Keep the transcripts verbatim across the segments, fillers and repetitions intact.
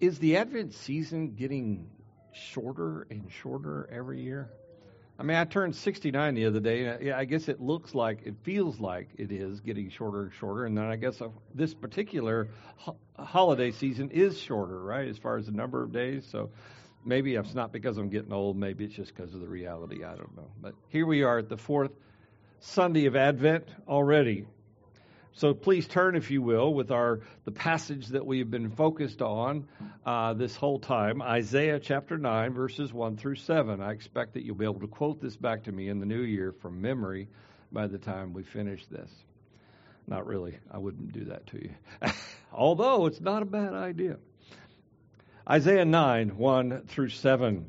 Is the Advent season getting shorter and shorter every year? I mean, I turned sixty-nine the other day. And yeah, I guess it looks like, it feels like it is getting shorter and shorter. And then I guess this particular ho- holiday season is shorter, right, as far as the number of days. So maybe it's not because I'm getting old. Maybe it's just because of the reality. I don't know. But here we are at the fourth Sunday of Advent already. So please turn, if you will, with our the passage that we have been focused on uh, this whole time, Isaiah chapter nine, verses one through seven. I expect that you'll be able to quote this back to me in the new year from memory by the time we finish this. Not really. I wouldn't do that to you. Although it's not a bad idea. Isaiah nine, one through seven.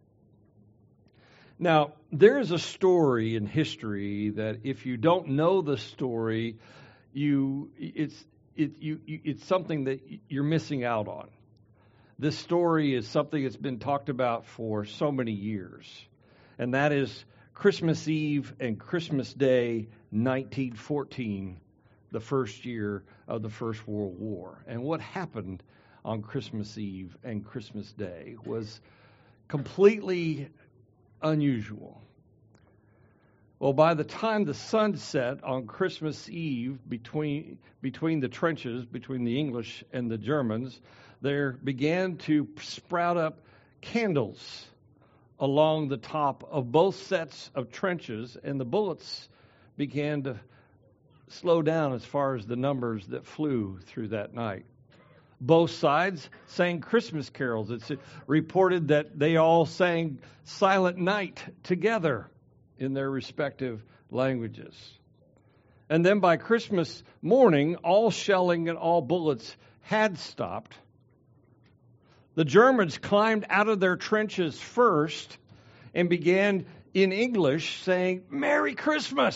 Now, there is a story in history that if you don't know the story, You, it's it you, you it's something that you're missing out on. This story is something that's been talked about for so many years, and that is Christmas Eve and Christmas Day, nineteen fourteen, the first year of the First World War. And what happened on Christmas Eve and Christmas Day was completely unusual. Well, by the time the sun set on Christmas Eve, between between the trenches, between the English and the Germans, there began to sprout up candles along the top of both sets of trenches, and the bullets began to slow down as far as the numbers that flew through that night. Both sides sang Christmas carols. It's reported that they all sang Silent Night together in their respective languages. And then by Christmas morning, all shelling and all bullets had stopped. The Germans climbed out of their trenches first and began in English saying, "Merry Christmas."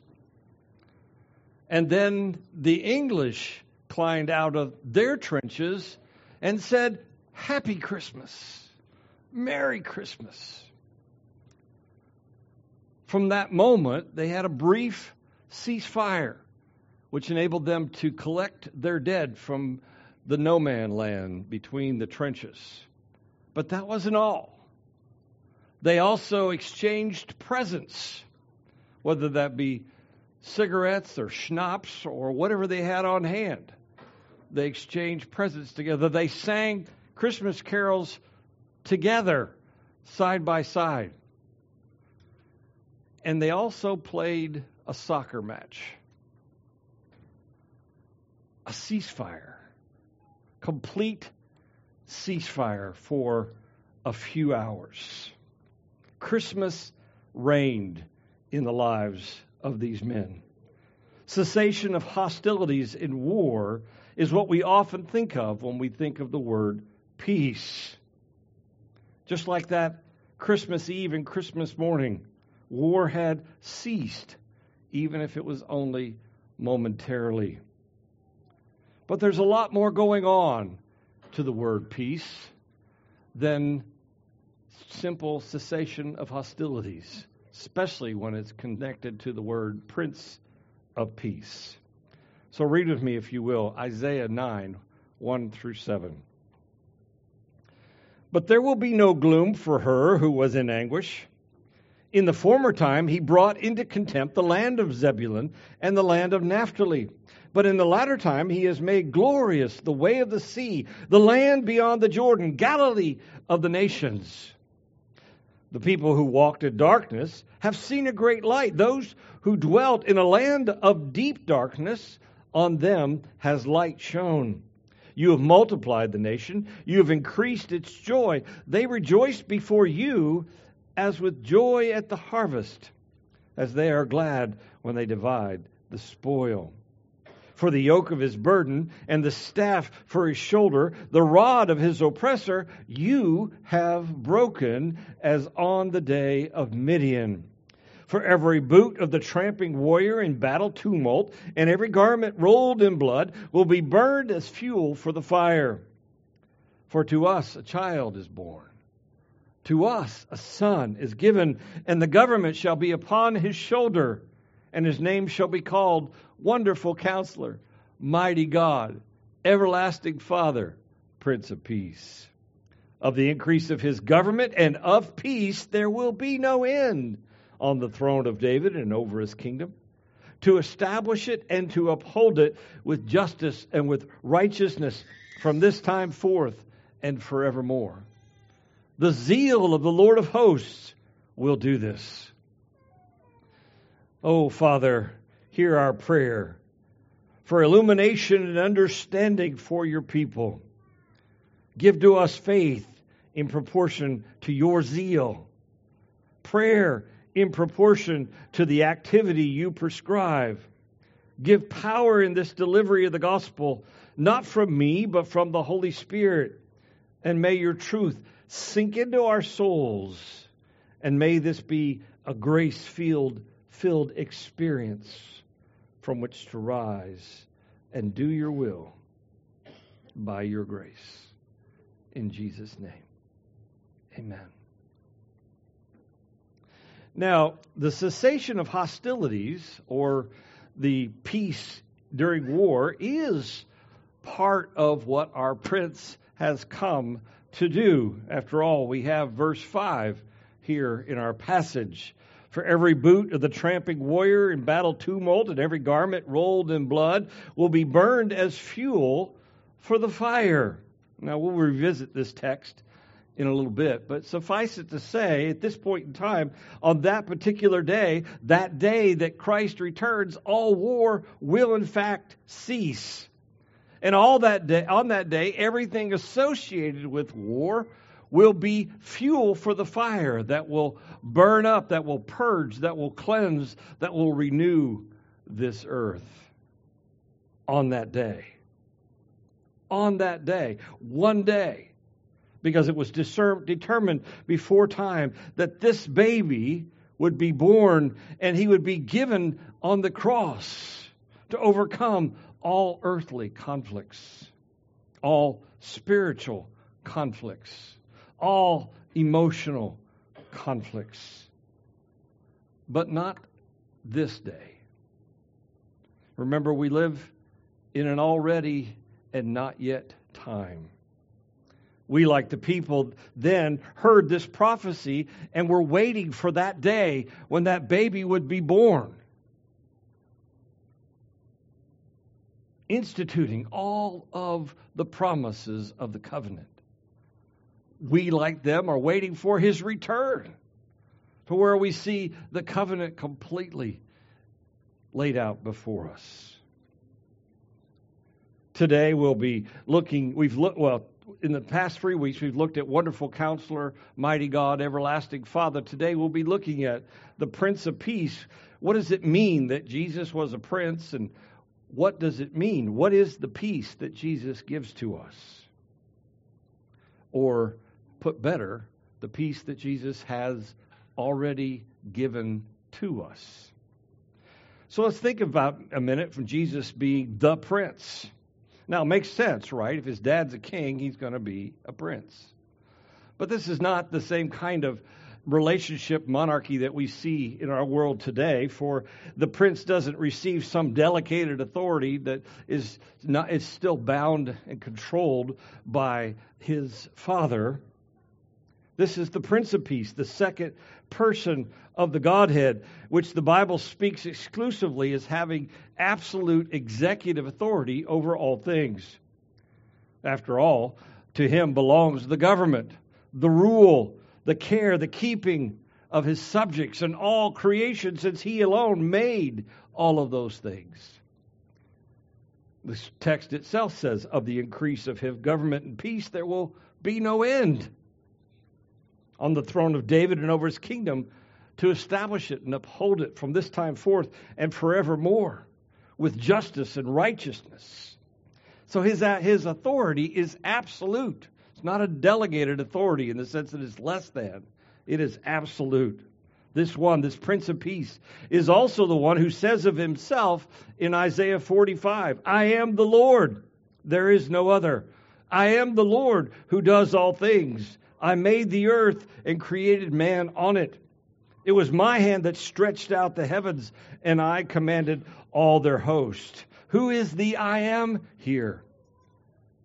And then the English climbed out of their trenches and said, "Happy Christmas, Merry Christmas." From that moment, they had a brief ceasefire, which enabled them to collect their dead from the no man land between the trenches. But that wasn't all. They also exchanged presents, whether that be cigarettes or schnapps or whatever they had on hand. They exchanged presents together. They sang Christmas carols together, side by side. And they also played a soccer match. A ceasefire. Complete ceasefire for a few hours. Christmas reigned in the lives of these men. Cessation of hostilities in war is what we often think of when we think of the word peace. Just like that Christmas Eve and Christmas morning, war had ceased, even if it was only momentarily. But there's a lot more going on to the word peace than simple cessation of hostilities, especially when it's connected to the word Prince of Peace. So read with me, if you will, Isaiah nine, one through seven. "But there will be no gloom for her who was in anguish. In the former time, he brought into contempt the land of Zebulun and the land of Naphtali. But in the latter time, he has made glorious the way of the sea, the land beyond the Jordan, Galilee of the nations. The people who walked in darkness have seen a great light. Those who dwelt in a land of deep darkness, on them has light shone. You have multiplied the nation. You have increased its joy. They rejoice before you as with joy at the harvest, as they are glad when they divide the spoil. For the yoke of his burden and the staff for his shoulder, the rod of his oppressor, you have broken as on the day of Midian. For every boot of the tramping warrior in battle tumult and every garment rolled in blood will be burned as fuel for the fire. For to us a child is born. To us a son is given, and the government shall be upon his shoulder, and his name shall be called Wonderful Counselor, Mighty God, Everlasting Father, Prince of Peace. Of the increase of his government and of peace there will be no end on the throne of David and over his kingdom, to establish it and to uphold it with justice and with righteousness from this time forth and forevermore. The zeal of the Lord of hosts will do this. Oh, Father, hear our prayer for illumination and understanding for your people. Give to us faith in proportion to your zeal, prayer in proportion to the activity you prescribe. Give power in this delivery of the gospel, not from me, but from the Holy Spirit. And may your truth sink into our souls, and may this be a grace-filled filled experience from which to rise and do your will by your grace. In Jesus' name, amen. Now, the cessation of hostilities, or the peace during war, is part of what our Prince has come to do. After all, we have verse five here in our passage. For every boot of the tramping warrior in battle tumult and every garment rolled in blood will be burned as fuel for the fire. Now, we'll revisit this text in a little bit, but suffice it to say, at this point in time, on that particular day, that day that Christ returns, all war will in fact cease. And all that day, on that day, everything associated with war will be fuel for the fire that will burn up, that will purge, that will cleanse, that will renew this earth on that day. On that day, one day. Because it was discern, determined before time that this baby would be born and he would be given on the cross to overcome all earthly conflicts, all spiritual conflicts, all emotional conflicts. But not this day. Remember, we live in an already and not yet time. We, like the people then, heard this prophecy and were waiting for that day when that baby would be born, instituting all of the promises of the covenant. We, like them, are waiting for his return, to where we see the covenant completely laid out before us. Today we'll be looking, we've looked, well, in the past three weeks, we've looked at Wonderful Counselor, Mighty God, Everlasting Father. Today, we'll be looking at the Prince of Peace. What does it mean that Jesus was a prince, and what does it mean? What is the peace that Jesus gives to us? Or, put better, the peace that Jesus has already given to us. So let's think about a minute from Jesus being the prince. Now, it makes sense, right? If his dad's a king, he's going to be a prince. But this is not the same kind of relationship monarchy that we see in our world today, for the prince doesn't receive some delegated authority that is not, is still bound and controlled by his father. This is the Prince of Peace, the second person of the Godhead, which the Bible speaks exclusively as having absolute executive authority over all things. After all, to him belongs the government, the rule, the care, the keeping of his subjects and all creation, since he alone made all of those things. The text itself says, of the increase of his government and peace, there will be no end on the throne of David and over his kingdom, to establish it and uphold it from this time forth and forevermore with justice and righteousness. So his, his authority is absolute. It's not a delegated authority in the sense that it's less than. It is absolute. This one, this Prince of Peace, is also the one who says of himself in Isaiah forty-five, I am the Lord, there is no other. I am the Lord who does all things. I made the earth and created man on it. It was my hand that stretched out the heavens, and I commanded all their host. Who is the I am here?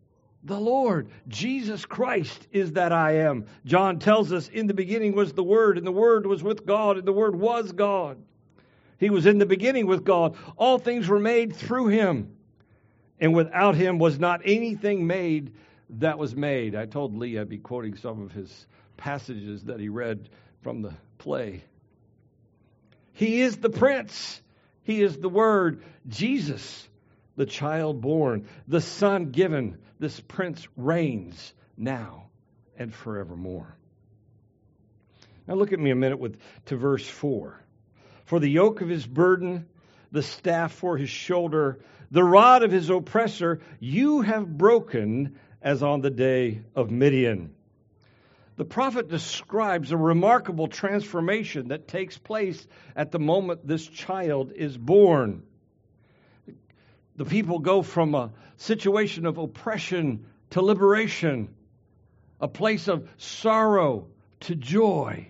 The Lord, Jesus Christ, is that I am. John tells us, in the beginning was the Word, and the Word was with God, and the Word was God. He was in the beginning with God. All things were made through Him, and without Him was not anything made that was made. I told Lee I'd be quoting some of his passages that he read from the play. He is the Prince. He is the Word, Jesus, the child born, the Son given. This Prince reigns now and forevermore. Now look at me a minute with to verse four. For the yoke of his burden, the staff for his shoulder, the rod of his oppressor, you have broken as on the day of Midian. The prophet describes a remarkable transformation that takes place at the moment this child is born. The people go from a situation of oppression to liberation, a place of sorrow to joy.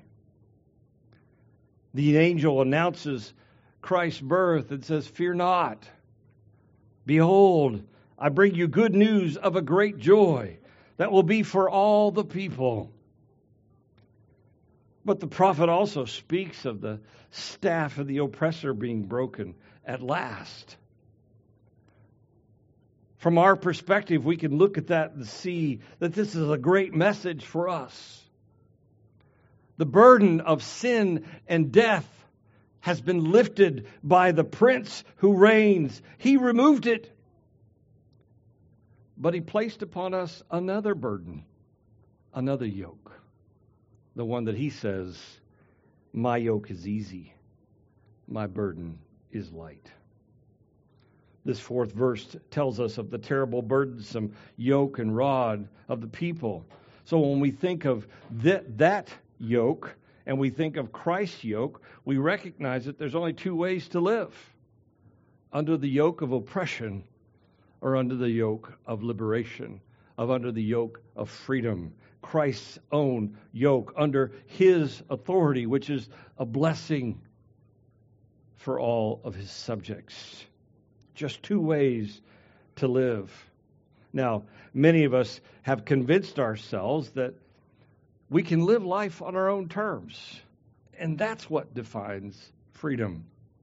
The angel announces Christ's birth and says, "Fear not. Behold, I bring you good news of a great joy that will be for all the people." But the prophet also speaks of the staff of the oppressor being broken at last. From our perspective, we can look at that and see that this is a great message for us. The burden of sin and death has been lifted by the Prince who reigns. He removed it. But He placed upon us another burden, another yoke. The one that He says, "My yoke is easy, my burden is light." This fourth verse tells us of the terrible burdensome yoke and rod of the people. So when we think of that, that yoke and we think of Christ's yoke, we recognize that there's only two ways to live: under the yoke of oppression or under the yoke of liberation, of under the yoke of freedom. Christ's own yoke, under His authority, which is a blessing for all of His subjects. Just two ways to live. Now, many of us have convinced ourselves that we can live life on our own terms, and that's what defines freedom.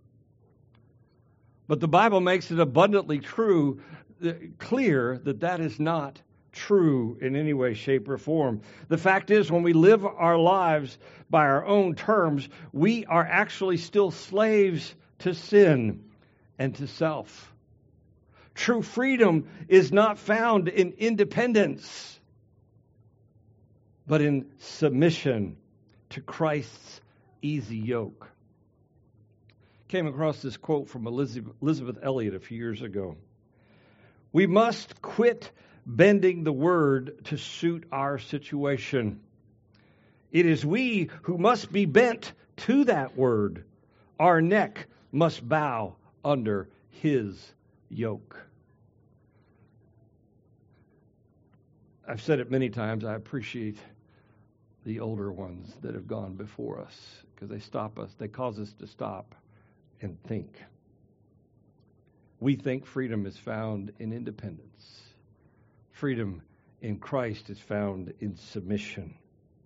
But the Bible makes it abundantly true, clear that that is not true in any way, shape, or form. The fact is, when we live our lives by our own terms, we are actually still slaves to sin and to self. True freedom is not found in independence, but in submission to Christ's easy yoke. Came across this quote from Elizabeth Elliot a few years ago. "We must quit bending the word to suit our situation. It is we who must be bent to that word. Our neck must bow under His yoke." I've said it many times, I appreciate the older ones that have gone before us because they stop us, they cause us to stop and think. We think freedom is found in independence. Freedom in Christ is found in submission.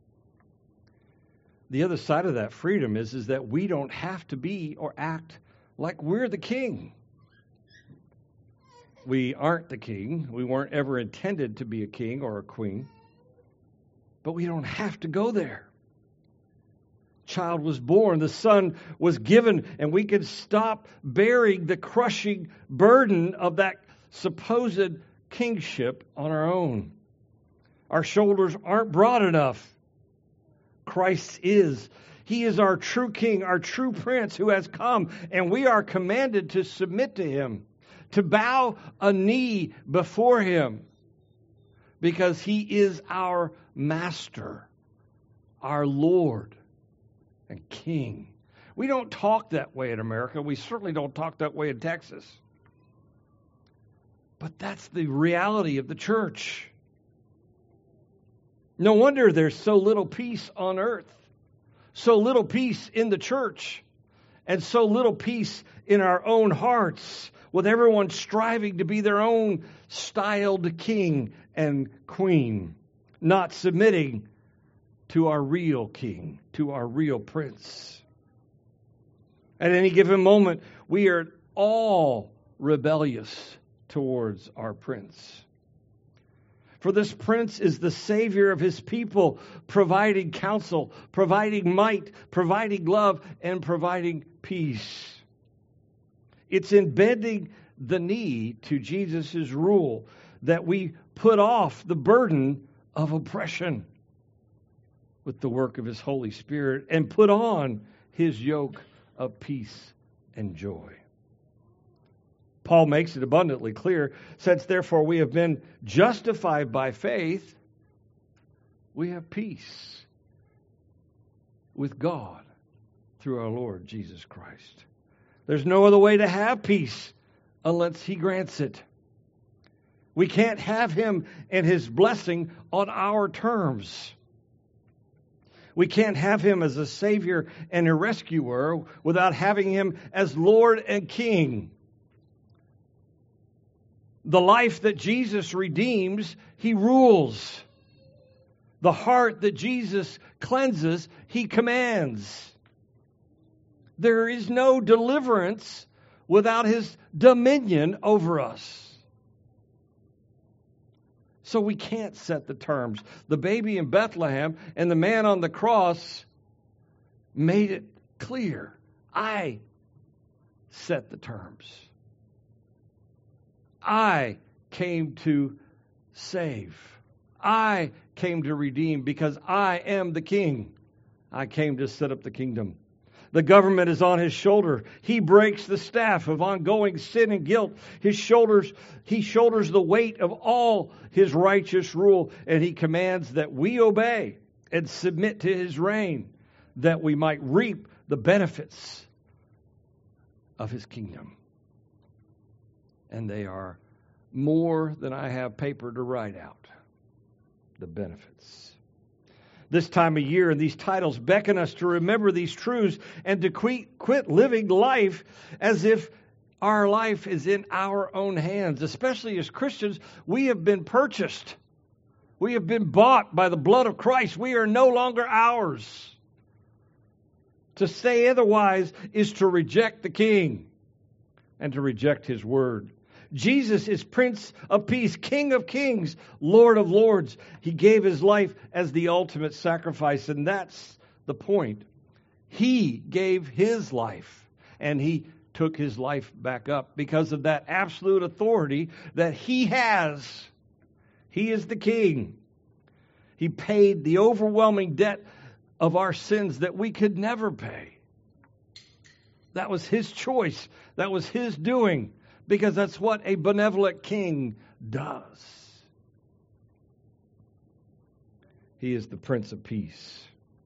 The other side of that freedom is, is that we don't have to be or act like we're the king. We aren't the king. We weren't ever intended to be a king or a queen. But we don't have to go there. Child was born, the Son was given, and we can stop bearing the crushing burden of that supposed kingship on our own. Our shoulders aren't broad enough. Christ is. He is our true King, our true Prince who has come, and we are commanded to submit to Him, to bow a knee before Him, because He is our Master, our Lord and King. We don't talk that way in America. We certainly don't talk that way in Texas. But that's the reality of the church. No wonder there's so little peace on earth, so little peace in the church, and so little peace in our own hearts, with everyone striving to be their own styled king and queen, not submitting to our real king, to our real prince. At any given moment, we are all rebellious towards our prince. For this prince is the savior of his people, providing counsel, providing might, providing love, and providing peace. It's in bending the knee to Jesus' rule that we put off the burden of oppression with the work of his Holy Spirit and put on his yoke of peace and joy. Paul makes it abundantly clear, since therefore we have been justified by faith, we have peace with God through our Lord Jesus Christ. There's no other way to have peace unless he grants it. We can't have him and his blessing on our terms. We can't have him as a Savior and a rescuer without having him as Lord and King. The life that Jesus redeems, he rules. The heart that Jesus cleanses, he commands. There is no deliverance without his dominion over us. So we can't set the terms. The baby in Bethlehem and the man on the cross made it clear. I set the terms. I came to save. I came to redeem because I am the king. I came to set up the kingdom. The government is on his shoulder. He breaks the staff of ongoing sin and guilt. His shoulders, he shoulders the weight of all his righteous rule, and he commands that we obey and submit to his reign, that we might reap the benefits of his kingdom. And they are more than I have paper to write out. The benefits. This time of year and these titles beckon us to remember these truths and to quit, quit living life as if our life is in our own hands. Especially as Christians, we have been purchased. We have been bought by the blood of Christ. We are no longer ours. To say otherwise is to reject the King and to reject his word. Jesus is Prince of Peace, King of Kings, Lord of Lords. He gave his life as the ultimate sacrifice, and that's the point. He gave his life, and he took his life back up because of that absolute authority that he has. He is the King. He paid the overwhelming debt of our sins that we could never pay. That was his choice. That was his doing. Because that's what a benevolent king does. He is the Prince of Peace.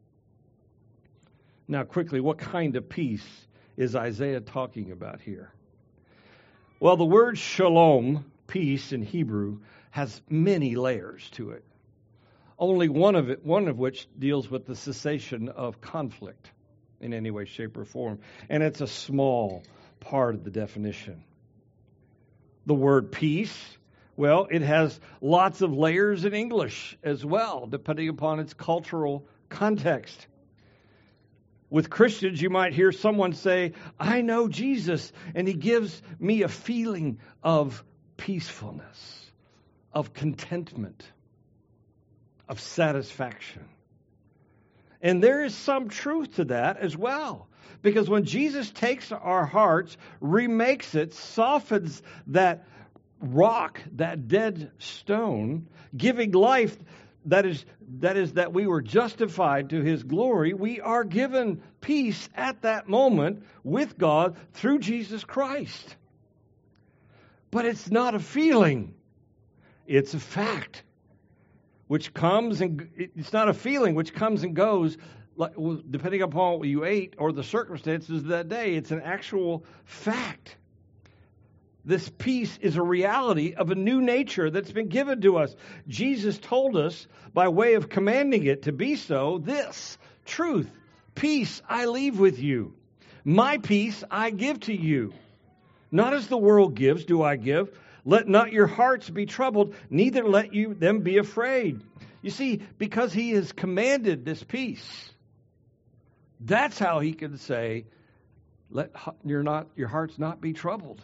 Now, quickly, what kind of peace is Isaiah talking about here? Well, the word shalom, peace in Hebrew, has many layers to it. Only one of it, one of which deals with the cessation of conflict in any way, shape, or form. And it's a small part of the definition. The word peace, well, it has lots of layers in English as well, depending upon its cultural context. With Christians, you might hear someone say, I know Jesus, and he gives me a feeling of peacefulness, of contentment, of satisfaction. And there is some truth to that as well. Because when Jesus takes our hearts, remakes it, softens that rock, that dead stone, giving life that is that is that we were justified to his glory, we are given peace at that moment with God through Jesus Christ. But it's not a feeling. It's a fact, which comes and it's not a feeling which comes and goes depending upon what you ate or the circumstances of that day. It's an actual fact. This peace is a reality of a new nature that's been given to us. Jesus told us, by way of commanding it to be so, this truth, peace I leave with you. My peace I give to you. Not as the world gives do I give. Let not your hearts be troubled, neither let you them be afraid. You see, because he has commanded this peace, that's how he can say, let your, not, your hearts not be troubled.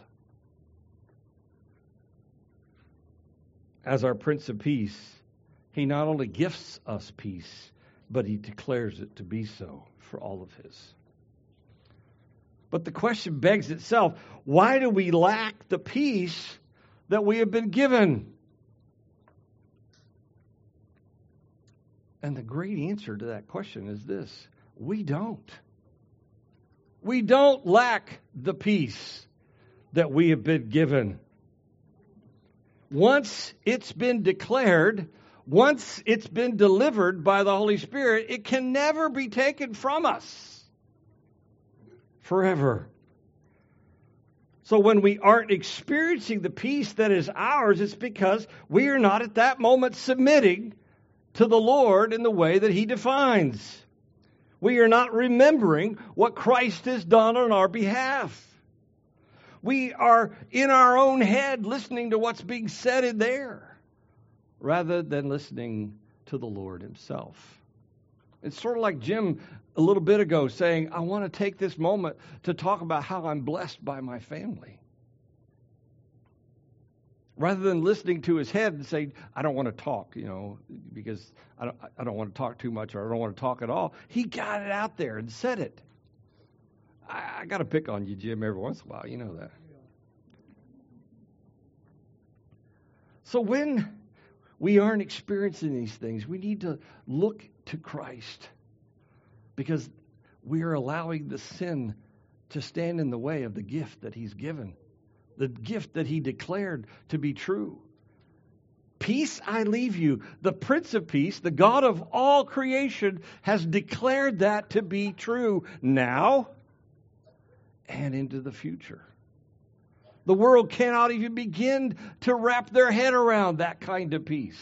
As our Prince of Peace, he not only gifts us peace, but he declares it to be so for all of his. But the question begs itself, why do we lack the peace that we have been given? And the great answer to that question is this: we don't. We don't lack the peace that we have been given. Once it's been declared, once it's been delivered by the Holy Spirit, it can never be taken from us forever. So when we aren't experiencing the peace that is ours, it's because we are not at that moment submitting to the Lord in the way that he defines. We are not remembering what Christ has done on our behalf. We are in our own head listening to what's being said in there rather than listening to the Lord himself. It's sort of like Jim a little bit ago saying, I want to take this moment to talk about how I'm blessed by my family. Rather than listening to his head and say, I don't want to talk, you know, because I don't, I don't want to talk too much or I don't want to talk at all. He got it out there and said it. I, I got to pick on you, Jim, every once in a while. You know that. So when we aren't experiencing these things, we need to look to Christ, because we are allowing the sin to stand in the way of the gift that he's given, the gift that he declared to be true. Peace I leave you. The Prince of Peace, the God of all creation, has declared that to be true now and into the future. The world cannot even begin to wrap their head around that kind of peace.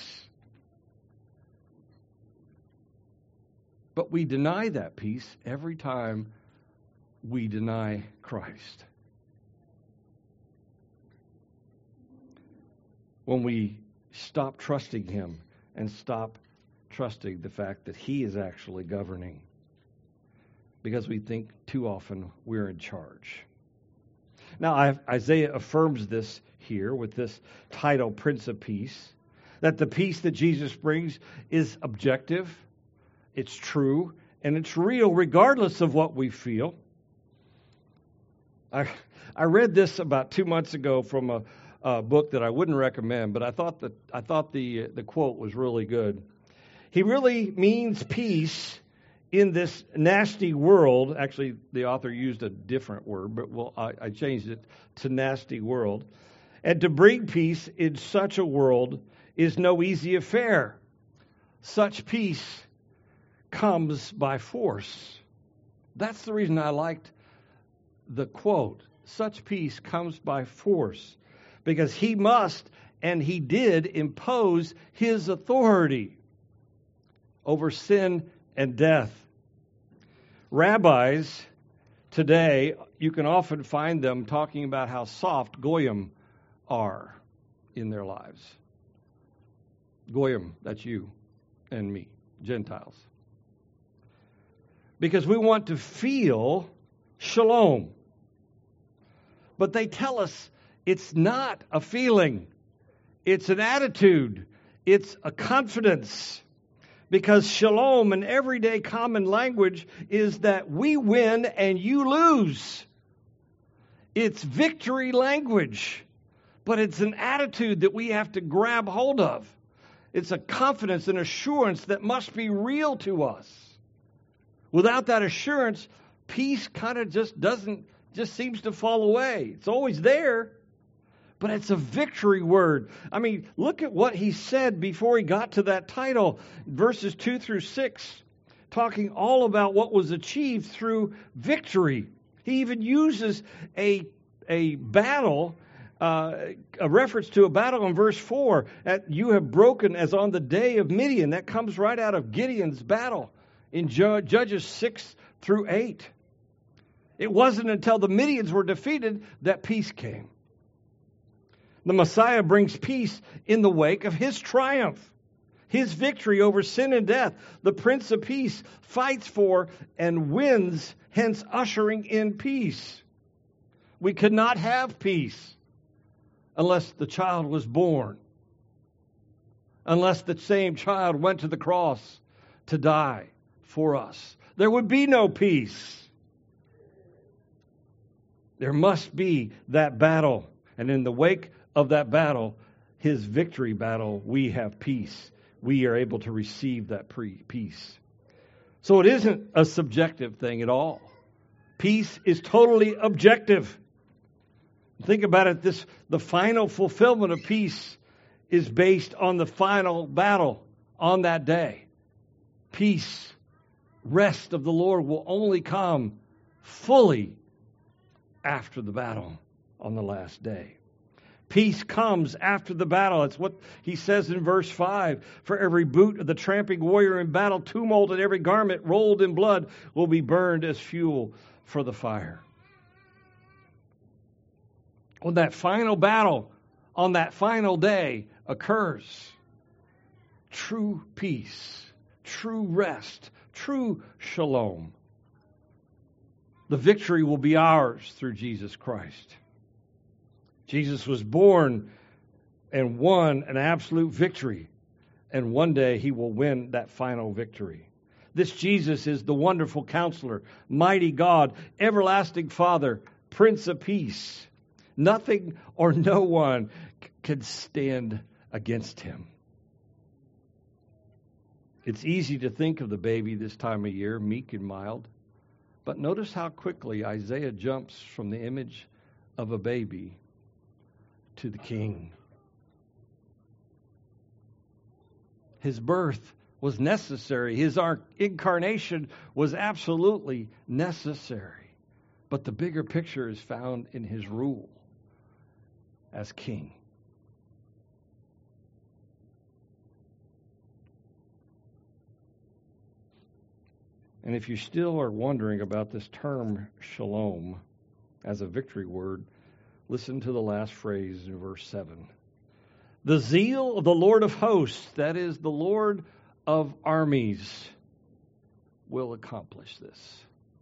But we deny that peace every time we deny Christ. When we stop trusting him and stop trusting the fact that he is actually governing, because we think too often we're in charge. Now, Isaiah affirms this here with this title, Prince of Peace, that the peace that Jesus brings is objective, it's true, and it's real regardless of what we feel. I I read this about two months ago from a, a book that I wouldn't recommend, but I thought that I thought the the quote was really good. He really means peace in this nasty world. Actually, the author used a different word, but well, I, I changed it to nasty world. And to bring peace in such a world is no easy affair. Such peace comes by force. That's the reason I liked the quote. Such peace comes by force, because he must and he did impose his authority over sin and death. Rabbis today, you can often find them talking about how soft goyim are in their lives. Goyim, that's you and me, Gentiles. Because we want to feel shalom. But they tell us it's not a feeling. It's an attitude. It's a confidence. Because shalom in everyday common language is that we win and you lose. It's victory language. But it's an attitude that we have to grab hold of. It's a confidence and assurance that must be real to us. Without that assurance, peace kind of just doesn't, just seems to fall away. It's always there, but it's a victory word. I mean, look at what he said before he got to that title, verses two through six, talking all about what was achieved through victory. He even uses a, a battle, uh, a reference to a battle in verse four, that you have broken as on the day of Midian. That comes right out of Gideon's battle in Judges six through eight. It wasn't until the Midians were defeated that peace came. The Messiah brings peace in the wake of his triumph, his victory over sin and death. The Prince of Peace fights for and wins, hence ushering in peace. We could not have peace unless the child was born, unless the same child went to the cross to die for us. There would be no peace. There must be that battle. And in the wake of that battle, his victory battle, we have peace. We are able to receive that pre- peace. So it isn't a subjective thing at all. Peace is totally objective. Think about it. This, the final fulfillment of peace is based on the final battle on that day. Peace, rest of the Lord will only come fully after the battle on the last day. Peace comes after the battle. It's what he says in verse five. For every boot of the tramping warrior in battle, tumult, and every garment rolled in blood will be burned as fuel for the fire. When that final battle on that final day occurs, true peace, true rest, true shalom. The victory will be ours through Jesus Christ. Jesus was born and won an absolute victory, and one day he will win that final victory. This Jesus is the wonderful counselor, mighty God, everlasting Father, Prince of Peace. Nothing or no one can stand against him. It's easy to think of the baby this time of year, meek and mild. But notice how quickly Isaiah jumps from the image of a baby to the king. His birth was necessary. His incarnation was absolutely necessary. But the bigger picture is found in his rule as king. And if you still are wondering about this term shalom as a victory word, listen to the last phrase in verse seven. The zeal of the Lord of hosts, that is the Lord of armies, will accomplish this.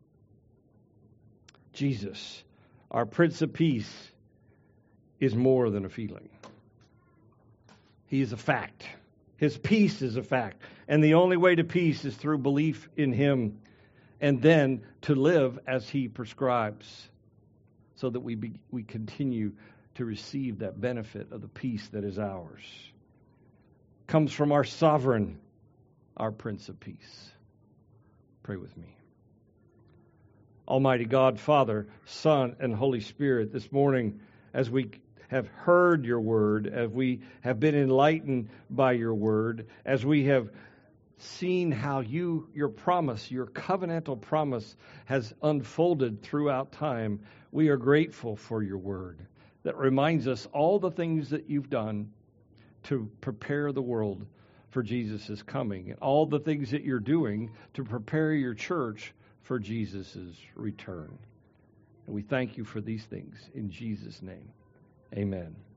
Jesus, our Prince of Peace, is more than a feeling. He is a fact. His peace is a fact. And the only way to peace is through belief in him and then to live as he prescribes so that we be, we continue to receive that benefit of the peace that is ours. Comes from our sovereign, our Prince of Peace. Pray with me. Almighty God, Father, Son, and Holy Spirit, this morning as we have heard your word, as we have been enlightened by your word, as we have seen how you, your promise, your covenantal promise has unfolded throughout time, we are grateful for your word that reminds us all the things that you've done to prepare the world for Jesus' coming, and all the things that you're doing to prepare your church for Jesus' return. And we thank you for these things in Jesus' name. Amen.